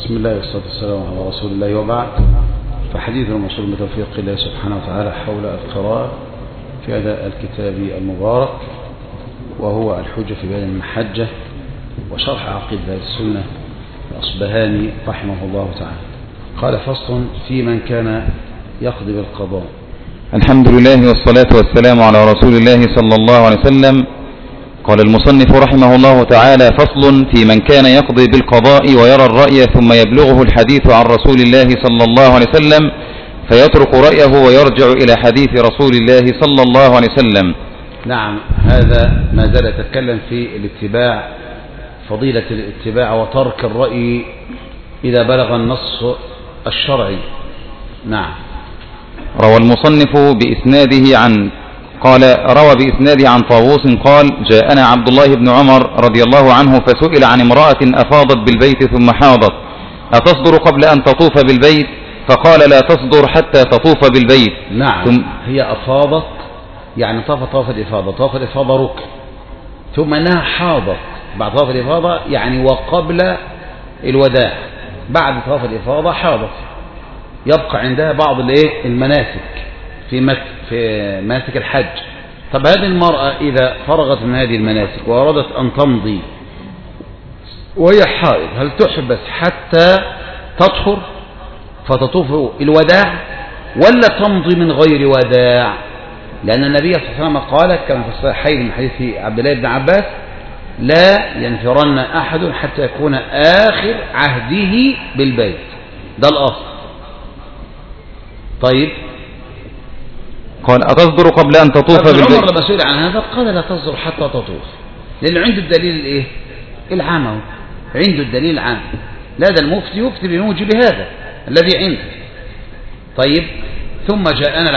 بسم الله والصلاة والسلام على رسول الله وبعد، فحديثنا موصول بتوفيق الله سبحانه وتعالى حول القراءة في هذا الكتاب المبارك، وهو الحجة في بيان المحجة وشرح عقيدة السنة الأصبهاني رحمه الله تعالى. قال: فصل في من كان يقضي بالقضاء. الحمد لله والصلاة والسلام على رسول الله صلى الله عليه وسلم. قال المصنف رحمه الله تعالى: فصل في من كان يقضي بالقضاء ويرى الرأي ثم يبلغه الحديث عن رسول الله صلى الله عليه وسلم فيترك رأيه ويرجع إلى حديث رسول الله صلى الله عليه وسلم. نعم، هذا ما زال يتكلم في الاتباع، فضيلة الاتباع وترك الرأي إذا بلغ النص الشرعي. نعم. روى المصنف بإسناده روى بإسناده عن طاووس قال: جاءنا عبد الله بن عمر رضي الله عنه فسئل عن امرأة أفاضت بالبيت ثم حاضت أتصدر قبل أن تطوف بالبيت؟ فقال: لا تصدر حتى تطوف بالبيت. نعم، هي أفاضت يعني طاف الإفاضة، طاف الإفاضة ركن، ثم أنها حاضت بعد طاف الإفاضة يعني وقبل الوداع، بعد طاف الإفاضة حاضت، يبقى عندها بعض المناسك في مناسك الحج. طب هذه المرأة إذا فرغت من هذه المناسك وأرادت أن تمضي وهي حائض، هل تحبس حتى تطهر فتطوف الوداع، ولا تمضي من غير وداع؟ لأن النبي صلى الله عليه وسلم قال كما في الصحيحين من حديث عبد الله بن عباس: لا ينفرن أحد حتى يكون آخر عهده بالبيت. ده الأصل. طيب، قال: أتصدر قبل أن تطوف بالبيت؟ عمر لما سئل عن هذا قال: لا تصدر حتى تطوف، لأن عنده الدليل العام، عنده الدليل العام. لا، ده المفتي يفتي بموجب هذا الذي عنده. طيب، ثم جاءنا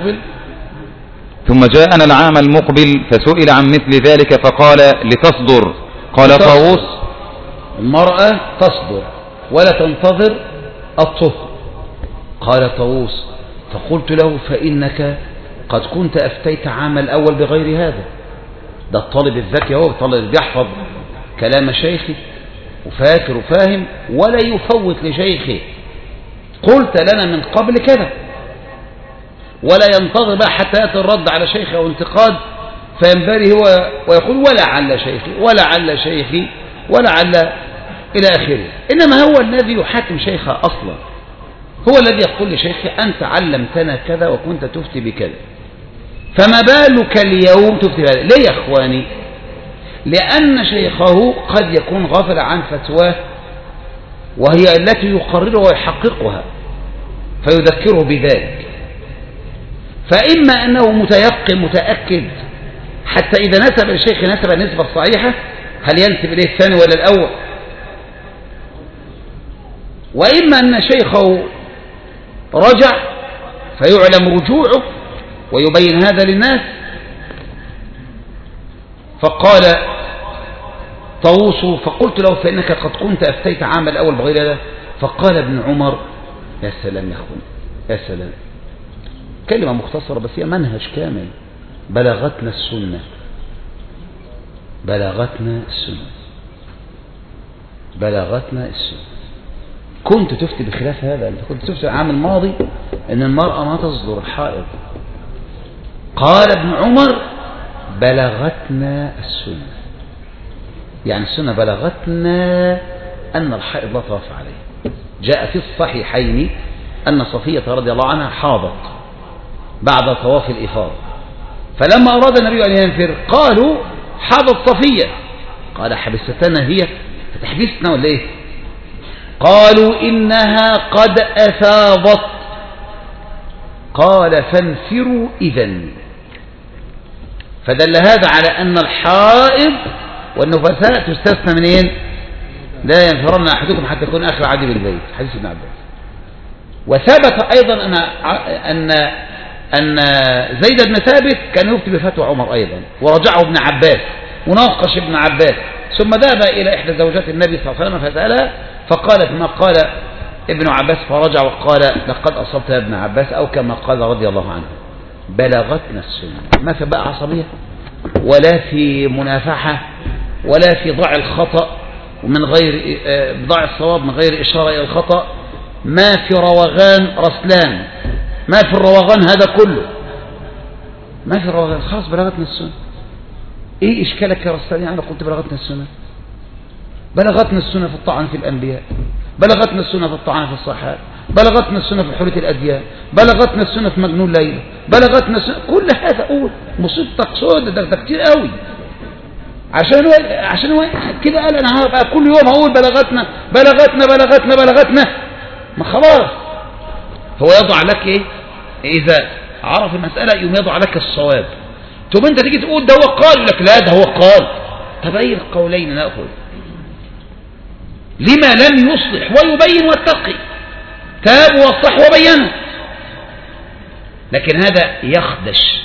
العام المقبل فسئل عن مثل ذلك فقال: لتصدر. قال طاووس: المرأة تصدر ولا تنتظر الطهر. قال طاووس: فقلت له: فإنك قد كنت أفتيت عام الأول بغير هذا. ده الطالب الذكي، هو الطالب بيحفظ كلام شيخه وفاكر وفاهم ولا يفوت لشيخه. قلت لنا من قبل كذا، ولا ينتظر بقى حتى يأتي الرد على شيخه أو انتقاد فينبري هو ويقول ولعل شيخي ولعل شيخي ولعل إلى آخره. إنما هو الذي يحاكم شيخه أصلا، هو الذي يقول لشيخه: أنت علمتنا كذا وكنت تفتي بكذا، فما بالك اليوم تفتي بهذا؟ ليه يا أخواني؟ لأن شيخه قد يكون غافل عن فتواه وهي التي يقررها ويحققها فيذكره بذلك. فإما أنه متيقن متأكد حتى إذا نسب الشيخ نسب النسبة الصحيحة هل ينسب إليه الثاني ولا الأول، وإما أن شيخه رجع فيعلم رجوعه ويبين هذا للناس. فقال طاووس: فقلت له: فإنك قد كنت أفتيت عام الأول بغير هذا. فقال ابن عمر: يا سلام يا أخوان، يا سلام، كلمة مختصرة بس هي منهج كامل. بلغتنا السنة، بلغتنا السنة، بلغتنا السنة. كنت تفتي بخلاف هذا، أنت كنت تفتي العام الماضي أن المرأة ما تصدر الحائض. قال ابن عمر: بلغتنا السنة، يعني السنة بلغتنا أن الحائض لا طواف عليه. جاء في الصحيحين أن صفية رضي الله عنها حاضت بعد طواف الإفاضة، فلما أراد النبي أن ينفر قالوا: حاضت صفية. قال: حبستنا هي فتحبسنا ولا إيه؟ قالوا: إنها قد أفاضت. قال: فانفروا إذن. فدل هذا على أن الحائض والنفساء تستثنى منين؟ لا ينفرن أحدكم حتى يكون آخر عهده بالبيت، حديث ابن عباس. وثبت أيضا أن زيد بن ثابت كان يفتي بفتوى عمر أيضا، ورجعه ابن عباس وناقش ابن عباس، ثم ذهب إلى إحدى زوجات النبي صلى الله عليه وسلم فسألها فقالت ما قال ابن عباس، فرجع وقال: لقد أصبت يا ابن عباس، أو كما قال رضي الله عنه. بلغتنا السنة، ما في بقى عصبية ولا في منافحة ولا في ضع الخطأ ومن غير بضاع الصواب من غير إشارة إلى الخطأ، ما في روغان رسلان، ما في الروغان هذا كله، ما في روغان، خلاص بلغتنا السنة. ايه اشكالك يا رسلان؟ يعني قلت بلغتنا السنة، بلغتنا السنة في الطعن في الأنبياء، بلغتنا السنة في الطعن في الصحابة، بلغتنا السنة في حرية الأديان، بلغتنا السنة في مجنون ليلى، بلغتنا السنة، كل هذا قول مصيبتك سودة، ده كتير قوي. عشان هو كده قال انا هبقى كل يوم هقول بلغتنا بلغتنا بلغتنا بلغتنا، ما خلاص. هو يضع لك ايه؟ اذا عرف المسألة يوم يضع لك الصواب. ثم انت تيجي تقول ده هو قال، يقول لك لا ده هو قال. طب اي القولين ناخذ؟ لما لم يصلح ويبين واتقي، تاب وصح وبين، لكن هذا يخدش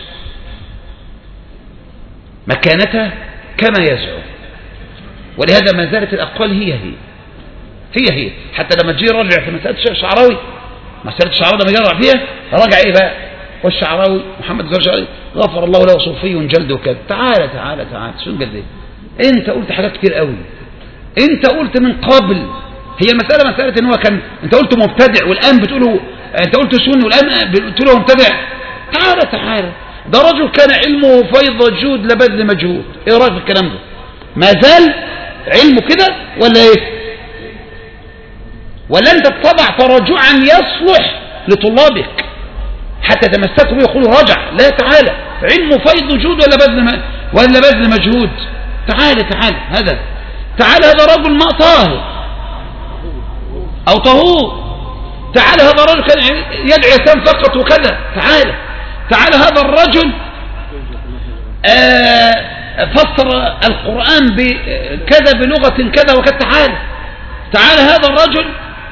مكانته كما يزعم. ولهذا ما زالت الأقوال هي حتى لما تجي رجع في مسألة الشيخ الشعراوي، مسألة الشعراوي لما جرع فيها رجع ايه بقى؟ والشعراوي محمد الزرجاني غفر الله له صوفي جلد وكذا. تعالى شو قال ايه؟ انت قلت حاجات كتير قوي، انت قلت من قبل. هي مسألة ان هو كان، انت قلت مبتدع والآن بتقوله، انت قلت سني والآن بتقوله مبتدع. تعالى ده رجل كان علمه فيض جود لبذل مجهود. ايه رأيك في الكلام ده؟ ما زال علمه كده ولا ايه؟ ولا انت تطبع تراجعا يصلح لطلابك حتى تمسكوا به يقولوا رجع؟ لا، تعالى علمه فيض جود ولا بذل مجهود. تعالى هذا رجل ماء طاهر او طهور. تعالى هذا الرجل كان يدعو يسام فقط وكذا. تعالى هذا الرجل فسر القرآن بكذا بلغة كذا وكذا. تعالى هذا الرجل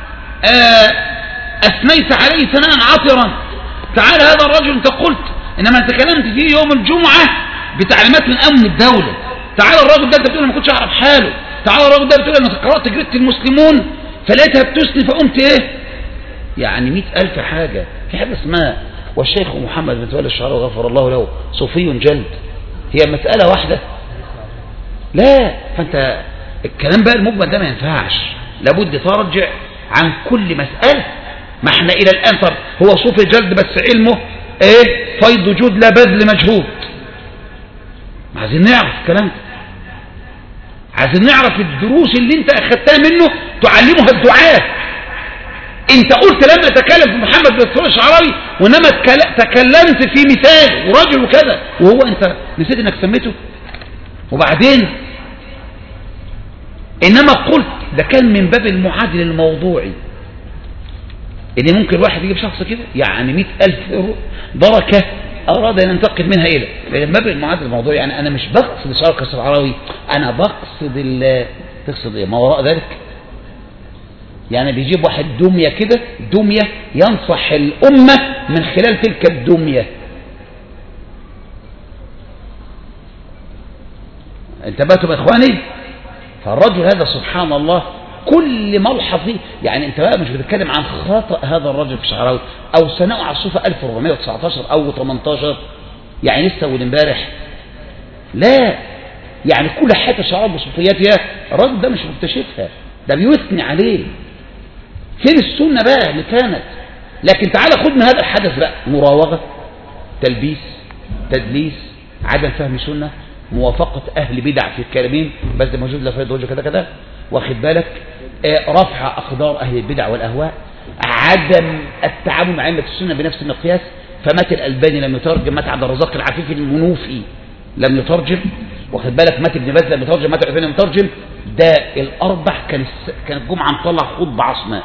أثنيت عليه ثناء عطرا. تعالى هذا الرجل انت قلت انما انت تكلمت فيه يوم الجمعة بتعليمات من امن الدولة. تعالى الرجل ده انت بتقول ما كنتش اعرف حاله. تعالى الرجل ده بتقول انا قرأت جريدة المسلمون فلقيتها بتسني فقمت ايه يعني 100,000 حاجة. في حاجة اسمها والشيخ محمد بن تولى الشعراوي غفر الله له صوفي جلد، هي مسألة واحدة؟ لا. فانت الكلام بقى المجمل ده ما ينفعش، لابد ترجع عن كل مسألة. ما احنا الى الان طب هو صوفي جلد بس علمه ايه؟ فيض جود لا بذل مجهود. عايزين نعرف الكلام ده، عايزين نعرف الدروس اللي انت اخذتها منه تعلمها الدعاة. انت قلت لم اتكلم في محمد بن تولى الشعراوي وانما تكلمت في مثال ورجل وكذا، وهو انت نسيت انك سميته. وبعدين انما قلت ده كان من باب المعادل الموضوعي، ان ممكن الواحد يجيب شخص كده يعني 100,000 بركة اراد ان ينتقل منها الى من باب المعادل الموضوعي. يعني انا مش بقصد شركة الشعراوي، انا بقصد تقصد ايه ما وراء ذلك. يعني بيجيب واحد دمية كده، دمية ينصح الأمة من خلال تلك الدمية. انتبهتم يا إخواني؟ فالرجل هذا سبحان الله كل ملحظ فيه، يعني انت بقى مش بتتكلم عن خطأ هذا الرجل في الشعراوي أو ثناء على الصوفة 1419 أو 18 يعني لسه أول امبارح. لا، يعني كل حاجة الشعراوي بصوفياتها الرجل ده مش مكتشفها، ده بيثني عليه. فين السنة بقى اللي كانت؟ لكن تعالى خد من هذا الحدث بقى مراوغة، تلبيس، تدليس، عدم فهم سنة، موافقة أهل بدع في الكلامين بس ده موجود لا فايد وجه كذا كذا، واخد بالك، رفع أقدار أهل البدع والأهواء، عدم التعامل مع أئمة السنة بنفس المقياس. فمات الألباني لم يترجم، مات عبد الرزاق العفيفي المنوفي لم يترجم، واخد بالك، مات ابن باز لم يترجم، مات العثيمين لم يترجم. ده الأربع كانت جمعة مطلع خطبة عصماء،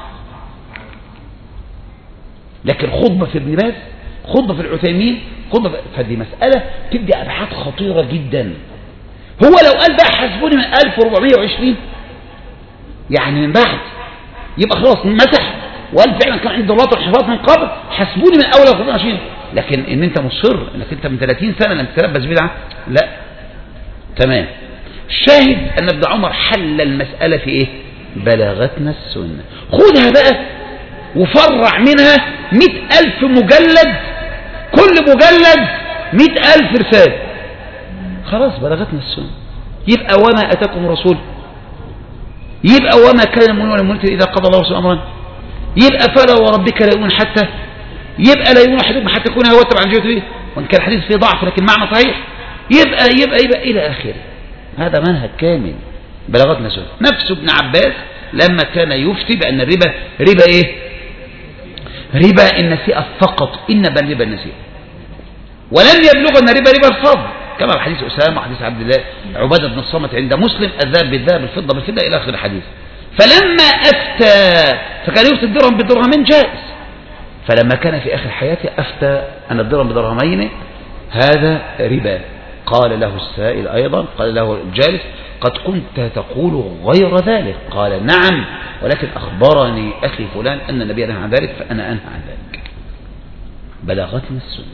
لكن خطبة في ابن باز، خطبة في العثيمين، خطبة فدي مسألة تبدي أبعاد خطيرة جدا. هو لو قال بقى حسبوني من 1420 يعني من بعد يبقى خلاص مسح وقال فعلا كان عند الله الحفاظ من قبل حسبوني من أول 1420. لكن إن أنت مصر إنك أنت من 30 سنة لم تتلبس بدعة، لا. تمام. شاهد أن ابن عمر حل المسألة في إيه؟ بلغتنا السنة. خدها بقى وفرع منها 100,000 مجلد، كل مجلد 100,000 رسالة. خلاص بلغتنا السنة. يبقى وما أتاكم رسول يبقى وما كان المؤمنون والمؤمنات إذا قضى الله ورسوله أمرا، يبقى فلا وربك لا يؤمن حتى، يبقى لا يؤمن أحدكم حتى يكون هو تبع الجهة، وإن كان الحديث فيه ضعف لكن معنى صحيح، يبقى إلى آخره. هذا منهج كامل بلغتنا سنة. نفس ابن عباس لما كان يفتي بأن الربا ربا إيه؟ ربا النسيئة فقط، إنما ربا النسيئة، ولم يبلغ أن ربا الفضل، كما في حديث أسامة وحديث عبد الله عبادة بن الصامت عند مسلم الذهب بالذهب الفضة بالفضة إلى آخر الحديث. فلما أفتى فكان يفتي الدرهم بالدرهمين جائز، فلما كان في آخر حياته أفتى أن الدرهم بدرهمين هذا ربا. قال له السائل أيضا، قال له الجالس: قد كنت تقول غير ذلك. قال: نعم، ولكن أخبرني أخي فلان أن النبي نهى عن ذلك فأنا أنهى عن ذلك. بلغتنا السنة.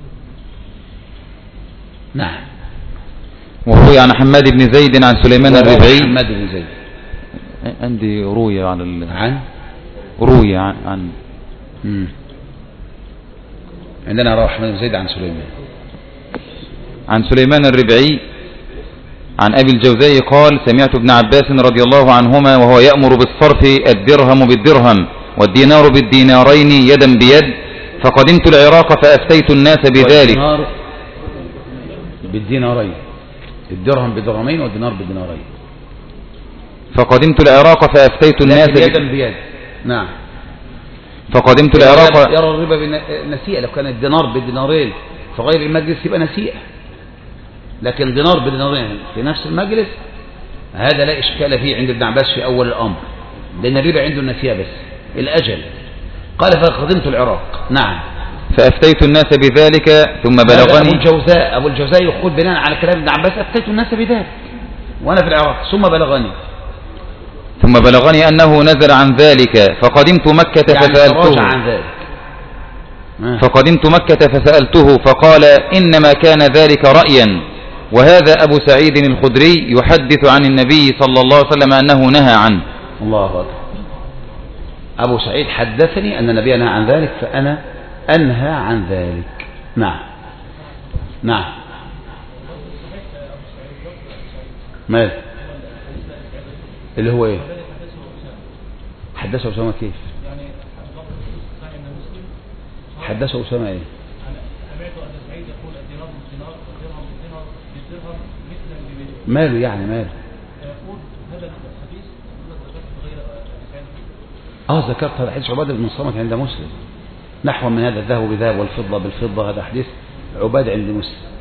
نعم. وروي عن حماد بن زيد عن سليمان الربعي. حماد بن زيد عندي روي عن روي عن عندنا رواه حماد بن زيد عن سليمان الربعي عن أبي الجوزاء قال: سمعت ابن عباس رضي الله عنهما وهو يأمر بالصرف الدرهم بالدرهم والدينار بالدينارين يدا بيد، فقدمت العراق فأفتيت الناس بذلك. بالدينارين، الدرهم بدرهمين والدينار بدينارين. فقدمت العراق فأفتيت الناس يدا بيد. نعم. فقدمت العراق. يرى الربا بالنسيئة، لو كان الدينار بدينارين في غير المجلس يبقى نسيئة، لكن دينار بدينارين في نفس المجلس هذا لا إشكال فيه عند ابن عباس في أول الأمر، لأن الربا عنده النسيئة بس الأجل. قال: فقدمت العراق. نعم. فأفتيت الناس بذلك ثم بلغني. أبو الجوزاء يقول بناء على كلام ابن عباس: أفتيت الناس بذلك وأنا في العراق، ثم بلغني أنه نزل عن ذلك، فقدمت مكة يعني فسألته عن ذلك. فقدمت مكة فسألته فقال: إنما كان ذلك رأيا، وهذا أبو سعيد الخدري يحدث عن النبي صلى الله عليه وسلم أنه نهى عنه. الله أكبر. أبو سعيد حدثني أن النبي نهى عن ذلك فأنا أنهى عن ذلك. نعم. ماذا اللي هو إيه؟ حدثه أسامة كيف؟ حدثه أسامة إيه؟ ماله يعني ماله؟ ذكرت هذا حديث عبادة بن الصامت عند مسلم نحو من هذا: الذهب بذهب والفضة بالفضة. هذا حديث عبادة عند مسلم.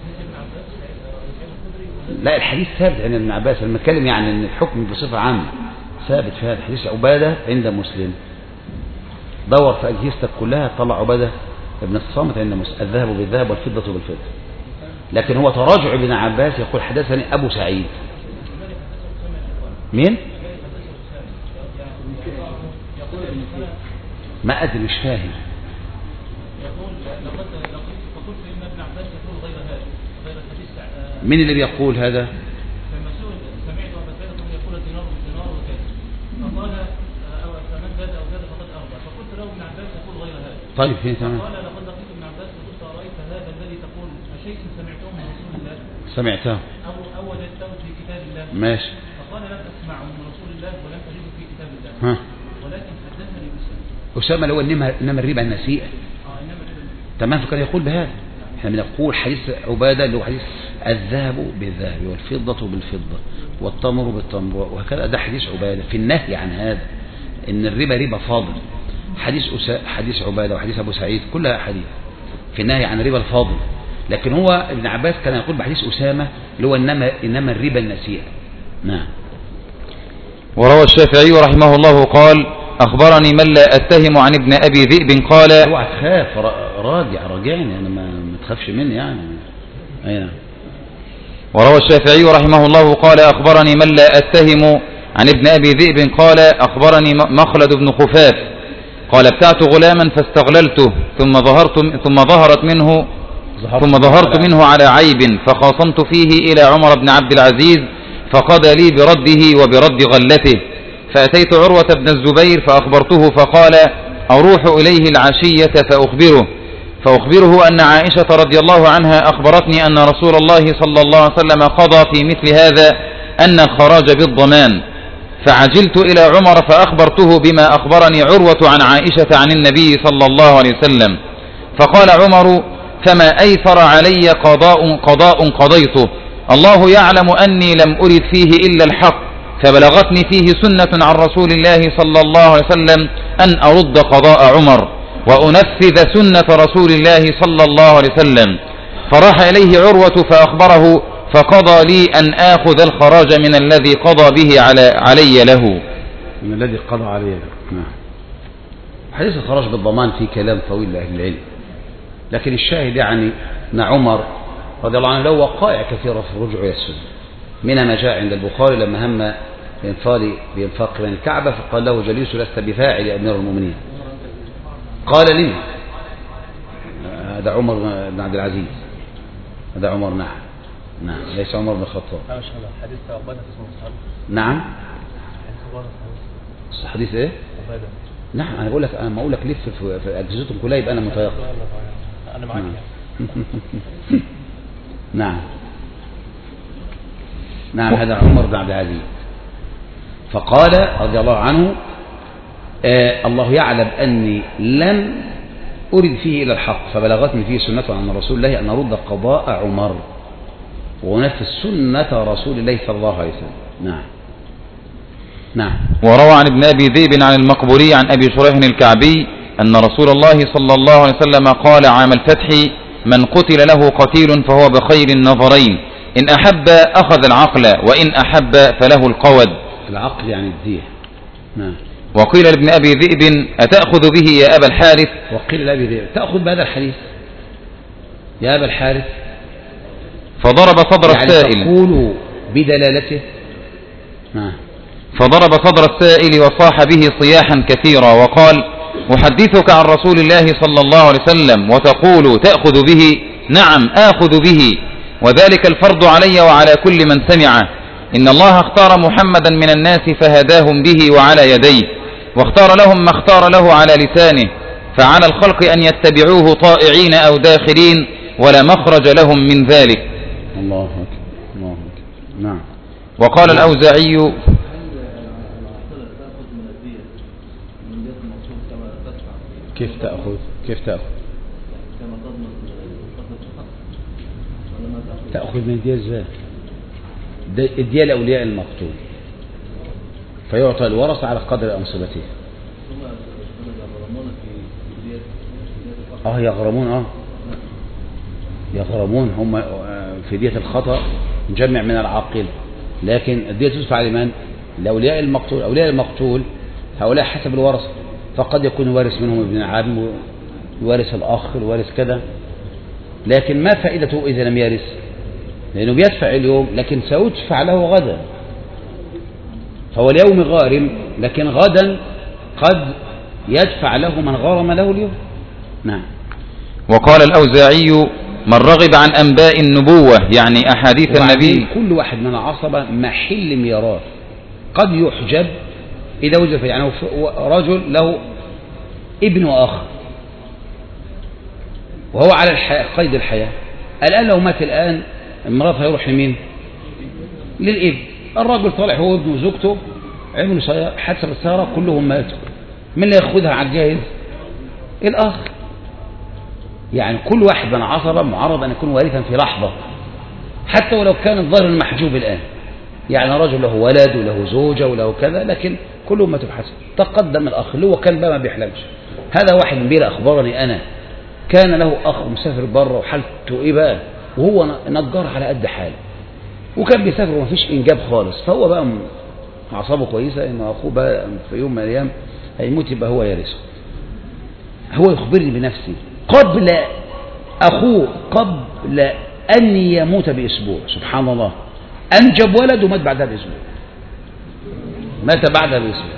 لا، الحديث ثابت عند ابن عباس. لما اتكلم يعني ان الحكم بصفة عامة ثابت في هذا حديث عبادة عند مسلم. دور في أجهزتك كلها طلع عبادة ابن الصامت عند مسلم: الذهب بالذهب والفضة بالفضة. لكن هو تراجع ابن عباس يقول: حدثني أبو سعيد. مين؟ ما أدري، مش فاهم. مين اللي بيقول هذا؟ طيب فين تمام؟ سمعته أو وجدته في كتاب الله. ماشي. فقال: لم أسمع من رسول الله ولم أجده في كتاب الله. ولكن حدثني أسامة اللي هو إنما الربا النسيئة. تمام. فكان يقول بهذا. احنا بنقول حديث عبادة اللي هو حديث الذهب بالذهب والفضة بالفضة والتمر بالتمر وهكذا. ده حديث عبادة في النهي عن هذا، إن الربا ربا فاضل. حديث عبادة وحديث أبو سعيد كلها حديث في النهي عن الربا الفاضل. لكن هو ابن عباس كان يقول بحديث أسامة اللي هو إنما الربا النسيئة. نعم. وروى الشافعي رحمه الله قال: أخبرني من لا أتهم عن ابن أبي ذئب قال. اوعى تخاف، راجعني أنا، ما تخافش مني يعني. أي. وروى الشافعي رحمه الله قال: أخبرني من لا أتهم عن ابن أبي ذئب قال: أخبرني مخلد بن خفاف قال: ابتعت غلاما فاستغللته ثم ظهرت منه على عيب فخاصمت فيه إلى عمر بن عبد العزيز فقضى لي برده وبرد غلته، فأتيت عروة بن الزبير فأخبرته فقال: أروح إليه العشية فأخبره أن عائشة رضي الله عنها أخبرتني أن رسول الله صلى الله عليه وسلم قضى في مثل هذا أن الخراج بالضمان، فعجلت إلى عمر فأخبرته بما أخبرني عروة عن عائشة عن النبي صلى الله عليه وسلم. فقال عمر: فما أيسر علي قضاء قضيته، الله يعلم أني لم أرد فيه إلا الحق، فبلغتني فيه سنة عن رسول الله صلى الله عليه وسلم أن أرد قضاء عمر وأنفذ سنة رسول الله صلى الله عليه وسلم. فراح إليه عروة فأخبره، فقضى لي أن آخذ الخراج من الذي قضى به علي له. من الذي قضى علي له. نعم. حديث الخراج بالضمان في كلام طويل لأهل العلم، لكن الشاهد يعني أن عمر رضي الله عنه له وقائع كثيرة في الرجوع إلى السنة، منها ما جاء عند البخاري لما هم بإنفاق من الكعبة فقال له جليس: لست بفاعل يا أمير المؤمنين. قال: لما؟ هذا عمر بن عبد العزيز، هذا عمر. نعم ليس عمر بن الخطاب. نعم حديث ايه؟ نعم انا بقول لك، انا ما اقول لك لف في اجهزتهم كلها يبقى انا متيقن. انا معاك. نعم هذا عمر بن عبد العزيز. فقال رضي الله عنه: الله يعلم أني لم أرد فيه إلى الحق، فبلغتني فيه سنة عن رسول الله أن أرد قضاء عمر ونفذ سنة رسول الله صلى الله عليه وسلم. نعم. وروى عن ابن أبي ذئب عن المقبوري عن أبي شريح الكعبي أن رسول الله صلى الله عليه وسلم قال عام الفتح: من قتل له قتيل فهو بخير النظرين، إن أحب أخذ العقل وإن أحب فله القود. العقل يعني الدية. نعم. وقيل لابن أبي ذئب: أتأخذ به يا أبا الحارث؟ وقيل لأبي ذئب: تأخذ بهذا الحديث يا أبا الحارث؟ فضرب صدر يعني السائل. تقول بدلالته. نعم. فضرب صدر السائل وصاح به صياحا كثيرا وقال: أحدثك عن رسول الله صلى الله عليه وسلم وتقول تأخذ به؟ نعم آخذ به، وذلك الفرض علي وعلى كل من سمعه. إن الله اختار محمدا من الناس فهداهم به وعلى يديه، واختار لهم ما اختار له على لسانه، فعلى الخلق أن يتبعوه طائعين أو داخلين، ولا مخرج لهم من ذلك. الله أكبر الله أكبر. نعم. وقال الأوزاعي: كيف تأخذ؟ تأخذ من الدية ازاي؟ الدية لأولياء المقتول فيعطى الورثة على قدر أنصبته. يغرمون هم في دية الخطأ مجمع من العاقل، لكن الدية تدفع لمن؟ لأولياء المقتول. أولياء المقتول هؤلاء حسب الورثة، فقد يكون وارث منهم ابن عم، وارث الأخ، وارث كذا، لكن ما فائدته إذا لم يرث؟ لأنه بيدفع اليوم لكن سيدفع له غدا، فهو اليوم غارم لكن غدا قد يدفع له من غرم له اليوم. نعم. وقال الأوزاعي: من رغب عن أنباء النبوة يعني أحاديث النبي. كل واحد من العصبة محل ميراث قد يحجب إذا وجد فيه، يعني رجل له ابن وأخ وهو على قيد الحياة، الآن لو مات الآن المرأة هيروح لمين؟ للابن. الرجل طالع هو ابنه وزوجته عملوا حادثة بالسيارة كلهم ماتوا، من اللي ياخدها على الجاهز؟ الأخ. يعني كل واحد من عصبة معرض أن يكون وارثا في لحظة، حتى ولو كان الظاهر المحجوب الآن، يعني رجل له ولد وله زوجة وله كذا، لكن كلهم ماتوا بحسب. تقدم الأخ اللي هو كان بقى ما بيحلمش، هذا واحد من بيلا أخبرني أنا كان له أخ مسافر بره وحالته إيه بقى، وهو نجار على قد حاله وكان بيسافر وما فيش إنجاب خالص، فهو بقى أعصابه كويسة إن أخوه بقى في يوم من الأيام هيموت يبقى هو يرثه. هو يخبرني بنفسه قبل أخوه قبل أن يموت بأسبوع، سبحان الله، أنجب ولد ومات بعدها بأسبوع، مات بعدها بأسبوع.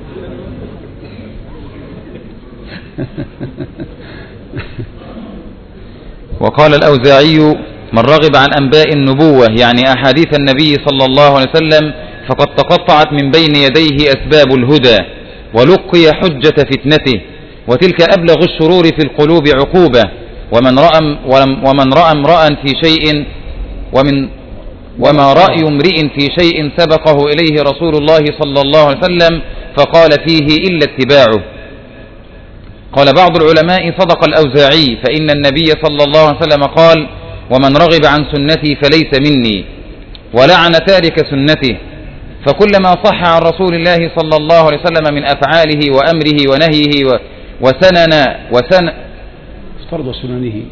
وقال الأوزاعي: من رغب عن أنباء النبوة يعني أحاديث النبي صلى الله عليه وسلم فقد تقطعت من بين يديه أسباب الهدى ولقي حجة فتنته، وتلك أبلغ الشرور في القلوب عقوبة. ومن رأى امرأ في شيء وما رأي امرئ في شيء سبقه إليه رسول الله صلى الله عليه وسلم فقال فيه إلا اتباعه. قال بعض العلماء صدق الأوزاعي فإن النبي صلى الله عليه وسلم قال ومن رغب عن سنتي فليس مني، ولعن تارك سنته. فكلما صح عن رسول الله صلى الله عليه وسلم من أفعاله وأمره ونهيه فرض سننه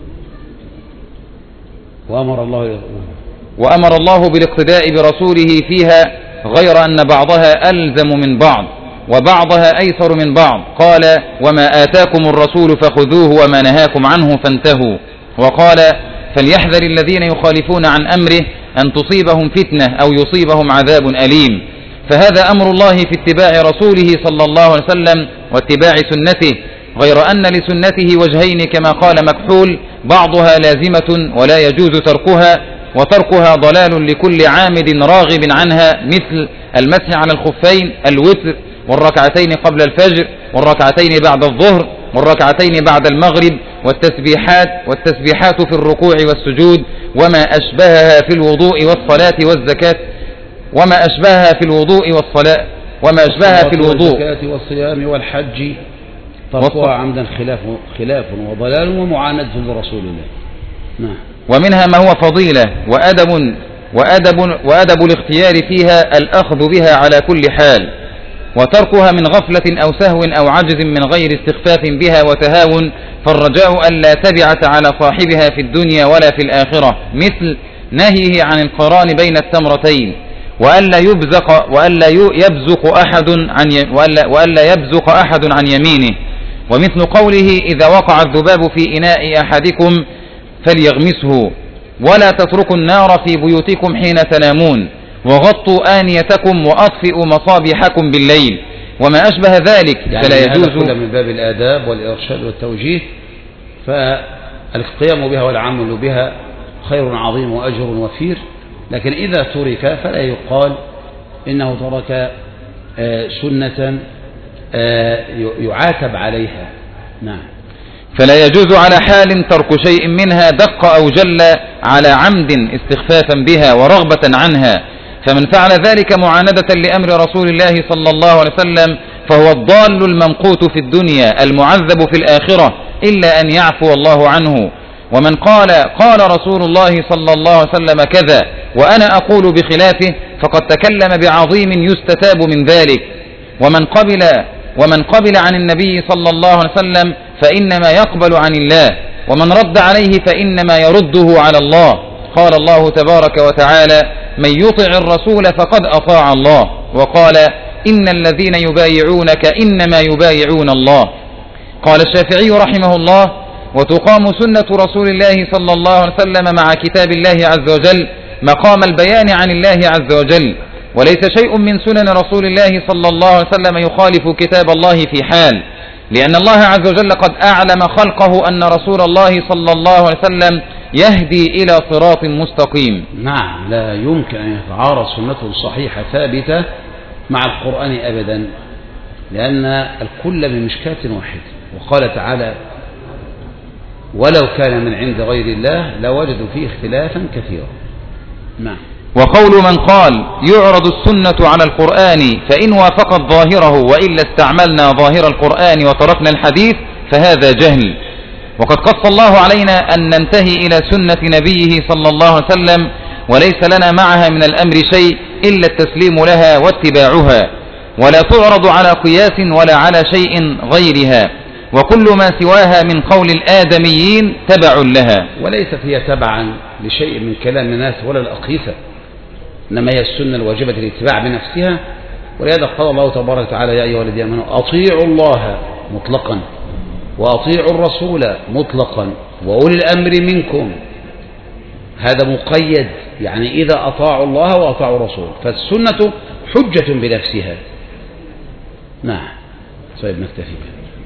وأمر الله بالاقتداء برسوله فيها، غير أن بعضها ألزم من بعض وبعضها أيسر من بعض. قال وما آتاكم الرسول فخذوه وما نهاكم عنه فانتهوا. وقال فليحذر الذين يخالفون عن أمره أن تصيبهم فتنة أو يصيبهم عذاب أليم. فهذا أمر الله في اتباع رسوله صلى الله عليه وسلم واتباع سنته، غير أن لسنته وجهين كما قال مكحول، بعضها لازمة ولا يجوز تركها، وتركها ضلال لكل عامد راغب عنها، مثل المسح على الخفين، الوتر، والركعتين قبل الفجر، والركعتين بعد الظهر، والركعتين بعد المغرب، والتسبيحات في الركوع والسجود، وما أشبهها في الوضوء والصلاة والزكاة، وما أشبهها في الوضوء والزكاة والصيام والحج، تركها عمدا خلاف وضلال ومعاندة لرسول الله. نعم. ومنها ما هو فضيلة وأدب الاختيار فيها الأخذ بها على كل حال، وتركها من غفلة أو سهو أو عجز من غير استخفاف بها وتهاون، فالرجاء ألا تبعة على صاحبها في الدنيا ولا في الآخرة، مثل نهيه عن القران بين التمرتين، وألا يبزق أحد عن يمينه، ومثل قوله إذا وقع الذباب في إناء أحدكم فليغمسه، ولا تتركوا النار في بيوتكم حين تنامون، وغطوا آنيتكم وأطفئوا مصابيحكم بالليل، وما أشبه ذلك. يعني فلا يجوز كل من باب الآداب والإرشاد والتوجيه، فالقيام بها والعمل بها خير عظيم وأجر وفير، لكن إذا ترك فلا يقال إنه ترك سنة يعاتب عليها. نعم. فلا يجوز على حال ترك شيء منها دق أو جل على عمد استخفافا بها ورغبة عنها، فمن فعل ذلك معاندة لأمر رسول الله صلى الله عليه وسلم فهو الضال الممقوت في الدنيا المعذب في الآخرة، إلا أن يعفو الله عنه. ومن قال رسول الله صلى الله عليه وسلم كذا وأنا أقول بخلافه فقد تكلم بعظيم يستتاب من ذلك. ومن قبل عن النبي صلى الله عليه وسلم فإنما يقبل عن الله، ومن رد عليه فإنما يرده على الله. قال الله تبارك وتعالى من يطع الرسول فقد أطاع الله، وقال إن الذين يبايعونك إنما يبايعون الله. قال الشافعي رحمه الله وتقام سنة رسول الله صلى الله عليه وسلم مع كتاب الله عز وجل مقام البيان عن الله عز وجل، وليس شيء من سنن رسول الله صلى الله عليه وسلم يخالف كتاب الله في حال، لأن الله عز وجل قد أعلم خلقه أن رسول الله صلى الله عليه وسلم يهدي إلى صراط مستقيم. نعم، لا يمكن أن يتعارض سنة صحيحة ثابتة مع القرآن أبدا، لأن الكل بمشكاة واحد. وقال تعالى ولو كان من عند غير الله لوجدوا فيه اختلافا كثيرا. نعم. وقول من قال يعرض السنة على القرآن فإن وافقت ظاهره وإلا استعملنا ظاهر القرآن وتركنا الحديث فهذا جهل. وقد قص الله علينا أن ننتهي إلى سنة نبيه صلى الله عليه وسلم، وليس لنا معها من الأمر شيء إلا التسليم لها واتباعها، ولا تعرض على قياس ولا على شيء غيرها، وكل ما سواها من قول الآدميين تبع لها، وليست هي تبعا لشيء من كلام الناس ولا الأقيسة، إنما هي السنة الواجبة الاتباع بنفسها. ولهذا قال الله تبارك وتعالى يا أيها الذين آمنوا أطيعوا الله مطلقا وأطيعوا الرسول مطلقا وأولي الأمر منكم. هذا مقيد، يعني إذا أطاعوا الله وأطاعوا الرسول، فالسنة حجة بنفسها. نعم. طيب نكتفي.